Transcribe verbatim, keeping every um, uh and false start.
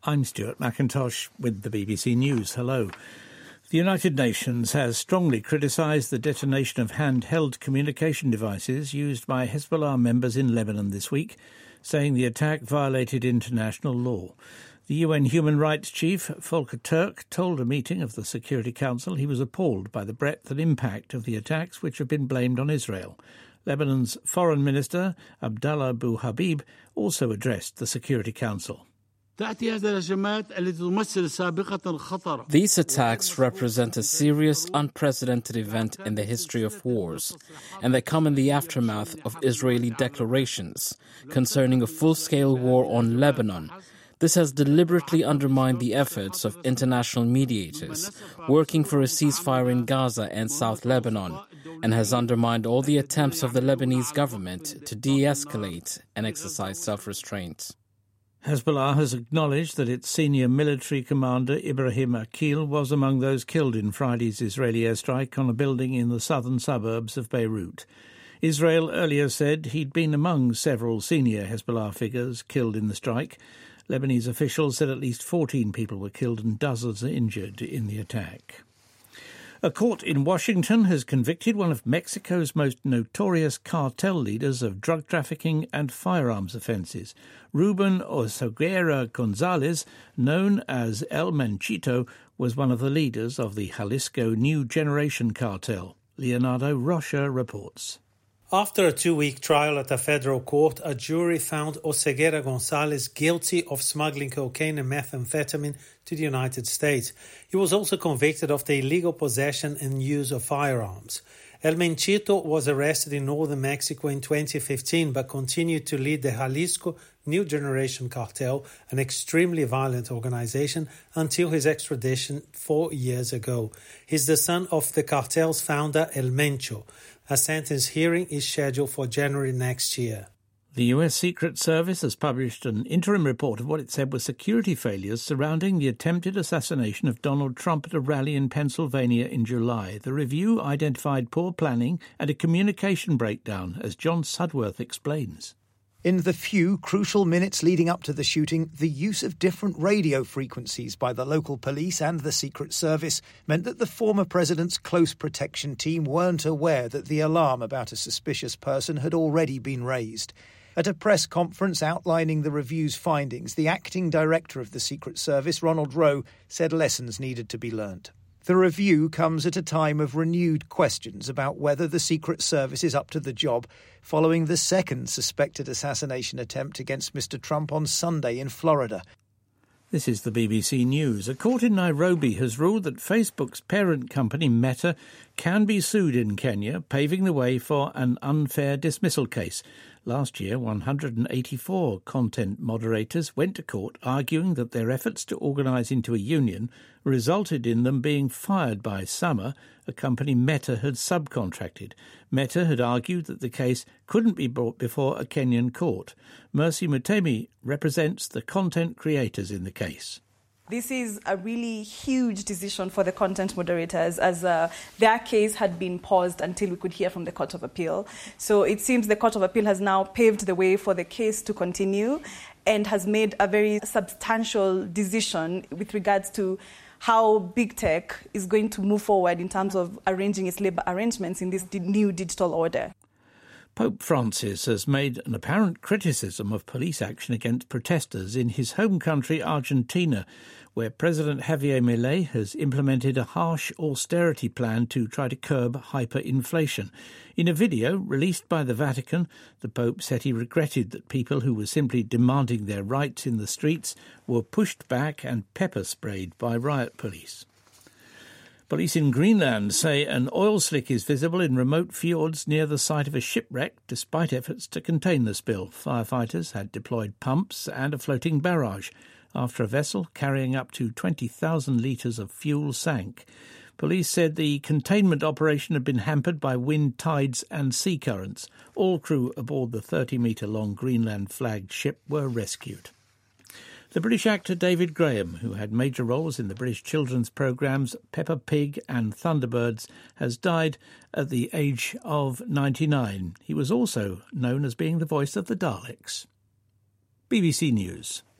I'm Stuart McIntosh with the B B C News. Hello. The United Nations has strongly criticised the detonation of handheld communication devices used by Hezbollah members in Lebanon this week, saying the attack violated international law. The U N Human Rights Chief, Volker Turk, told a meeting of the Security Council he was appalled by the breadth and impact of the attacks, which have been blamed on Israel. Lebanon's Foreign Minister, Abdallah Abu Habib, also addressed the Security Council. These attacks represent a serious, unprecedented event in the history of wars, and they come in the aftermath of Israeli declarations concerning a full-scale war on Lebanon. This has deliberately undermined the efforts of international mediators working for a ceasefire in Gaza and South Lebanon, and has undermined all the attempts of the Lebanese government to de-escalate and exercise self-restraint. Hezbollah has acknowledged that its senior military commander, Ibrahim Akil, was among those killed in Friday's Israeli airstrike on a building in the southern suburbs of Beirut. Israel earlier said he'd been among several senior Hezbollah figures killed in the strike. Lebanese officials said at least fourteen people were killed and dozens injured in the attack. A court in Washington has convicted one of Mexico's most notorious cartel leaders of drug trafficking and firearms offences. Ruben Oseguera Gonzalez, known as El Menchito, was one of the leaders of the Jalisco New Generation cartel. Leonardo Rocha reports. After a two-week trial at a federal court, a jury found Oseguera Gonzalez guilty of smuggling cocaine and methamphetamine to the United States. He was also convicted of the illegal possession and use of firearms. El Menchito was arrested in northern Mexico in twenty fifteen, but continued to lead the Jalisco New Generation Cartel, an extremely violent organization, until his extradition four years ago. He's the son of the cartel's founder, El Mencho. A sentence hearing is scheduled for January next year. The U S Secret Service has published an interim report of what it said were security failures surrounding the attempted assassination of Donald Trump at a rally in Pennsylvania in July. The review identified poor planning and a communication breakdown, as John Sudworth explains. In the few crucial minutes leading up to the shooting, the use of different radio frequencies by the local police and the Secret Service meant that the former president's close protection team weren't aware that the alarm about a suspicious person had already been raised. At a press conference outlining the review's findings, the acting director of the Secret Service, Ronald Rowe, said lessons needed to be learnt. The review comes at a time of renewed questions about whether the Secret Service is up to the job following the second suspected assassination attempt against Mister Trump on Sunday in Florida. This is the B B C News. A court in Nairobi has ruled that Facebook's parent company, Meta, can be sued in Kenya, paving the way for an unfair dismissal case. Last year, one hundred eighty-four content moderators went to court arguing that their efforts to organise into a union resulted in them being fired by Summer, a company Meta had subcontracted. Meta had argued that the case couldn't be brought before a Kenyan court. Mercy Mutemi represents the content creators in the case. This is a really huge decision for the content moderators, as uh, their case had been paused until we could hear from the Court of Appeal. So it seems the Court of Appeal has now paved the way for the case to continue and has made a very substantial decision with regards to how big tech is going to move forward in terms of arranging its labour arrangements in this new digital order. Pope Francis has made an apparent criticism of police action against protesters in his home country, Argentina, where President Javier Milei has implemented a harsh austerity plan to try to curb hyperinflation. In a video released by the Vatican, the Pope said he regretted that people who were simply demanding their rights in the streets were pushed back and pepper-sprayed by riot police. Police in Greenland say an oil slick is visible in remote fjords near the site of a shipwreck, despite efforts to contain the spill. Firefighters had deployed pumps and a floating barrage after a vessel carrying up to twenty thousand litres of fuel sank. Police said the containment operation had been hampered by wind, tides and sea currents. All crew aboard the thirty-metre-long Greenland-flagged ship were rescued. The British actor David Graham, who had major roles in the British children's programmes Peppa Pig and Thunderbirds, has died at the age of ninety-nine. He was also known as being the voice of the Daleks. B B C News.